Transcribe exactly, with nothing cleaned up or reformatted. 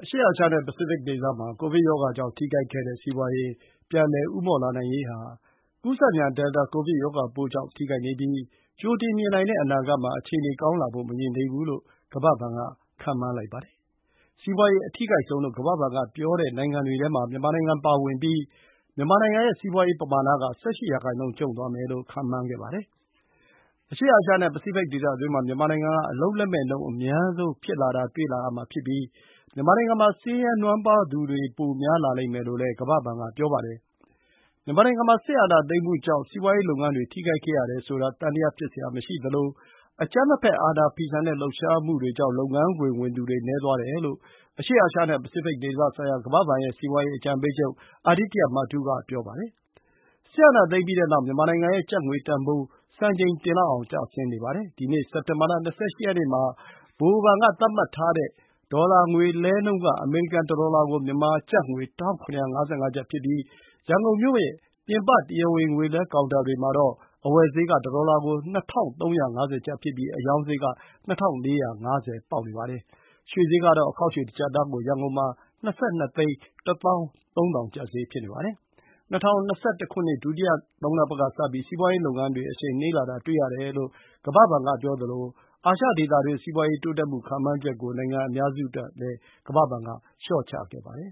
အရှေ့အာရှနဲ့ ပစိဖိတ်ဒေသမှာ ကိုဗစ်ရောဂါကြောင့်ထိခိုက်ခဲ့တဲ့စီးပွားရေး ပြန်လည်ဦးမော့လာနိုင်ရေးဟာ ကူးစက်မြန် Delta ကိုဗစ်ရောဂါပိုးကြောင့်ထိခိုက်နေပြီး ကြိုတင်မြင်နိုင်တဲ့အနာဂတ်မှာ အခြေအနေကောင်းလာဖို့ မမြင်သေးဘူးလို့ ကမ္ဘာ့ဘဏ်က ခန့်မှန်းလိုက်ပါတယ်။ စီးပွားရေးအထိခိုက်ဆုံးလို့ ကမ္ဘာ့ဘဏ်ကပြောတဲ့နိုင်ငံတွေထဲမှာ မြန်မာနိုင်ငံပါဝင်ပြီး မြန်မာနိုင်ငံရဲ့စီးပွားရေးပမာဏက ၁၈ ရာခိုင်နှုန်းကျုံ့သွားမယ်လို့ ခန့်မှန်းခဲ့ပါတယ်။ အရှေ့အာရှနဲ့ ပစိဖိတ်ဒေသအတွင်းမှာ မြန်မာနိုင်ငံက အလုပ်လက်မဲ့နှုန်းအများဆုံးဖြစ်လာတာတွေ့လာရမှာဖြစ်ပြီး မြန်မာနိုင်ငံမှာ ဆင်းရဲနွမ်းပါးသူတွေပိုများလာလိမ့်မယ်လို့လည်း ကမ္ဘာ့ဘဏ်ကပြောပါတယ်။ မြန်မာနိုင်ငံမှာ စစ်အာဏာသိမ်းမှုကြောင့် စီးပွားရေးလုပ်ငန်းတွေ ထိခိုက်ခဲ့ရတယ်ဆိုတာ သံသယဖြစ်စရာမရှိသလို အကြမ်းမဖက်အာဏာဖီဆန်တဲ့လှုပ်ရှားမှုတွေကြောင့် လုပ်ငန်းခွင်ဝင်သူတွေနည်းသွားတယ်လို့ အရှေ့အာရှနဲ့ ပစိဖိတ်ဒေသဆိုင်ရာ ကမ္ဘာ့ဘဏ်ရဲ့စီးပွားရေးအကြံပေးချုပ် Aditya Mattu က ပြောပါတယ်။ စစ်အာဏာသိမ်းပြီးတဲ့နောက် မြန်မာနိုင်ငံရဲ့ကျပ်ငွေတန်ဖိုး စံချိန်တင်လောက်အောင် ကျဆင်းနေပါတယ်။ ဒီနေ့ စက်တင်ဘာလ ၂၈ ရက်နေ့မှာ ဗဟိုဘဏ်ကသတ်မှတ်ထားတဲ့ ဒေါ်လာငွေလဲနှုန်းက အမေရိကန်တဒေါ်လာကို မြန်မာကျပ်ငွေ ၁၇၅၅ ကျပ်ဖြစ်ပြီး ရန်ကုန်မြို့ရဲ့ပြင်ပ တရားဝင်ငွေလဲကောင်တာတွေမှာတော့ အဝယ်ဈေးက တဒေါ်လာကို ၂၃၅၀ ကျပ်ဖြစ်ပြီး အရောင်းဈေးက ၂၄၅၀ ပေါက်နေပါတယ်။ ရွှေဈေးကတော့ အခေါက်ရွှေ တကျပ်သားကို ရန်ကုန်မှာ ၂၂ သိန်း ၁ သောင်း ၃ ထောင်ကျပ်ဈေးဖြစ်နေပါတယ်။ ၂၀၂၁ ခုနှစ် ဒုတိယသုံးလပတ်ကစပြီး စီးပွားရေးလုပ်ငန်းတွေ အရှိန်နှေးလာတာတွေ့ရတယ်လို့ ကမ္ဘာ့ဘဏ်ကပြောသလို အာရှဒေသတွင်း စီးပွားရေးတိုးတက်မှုခန့်မှန်းချက်ကို နိုင်ငံအများစုအတွက်လည်း ကမ္ဘာ့ဘဏ်က လျှော့ချခဲ့ပါတယ်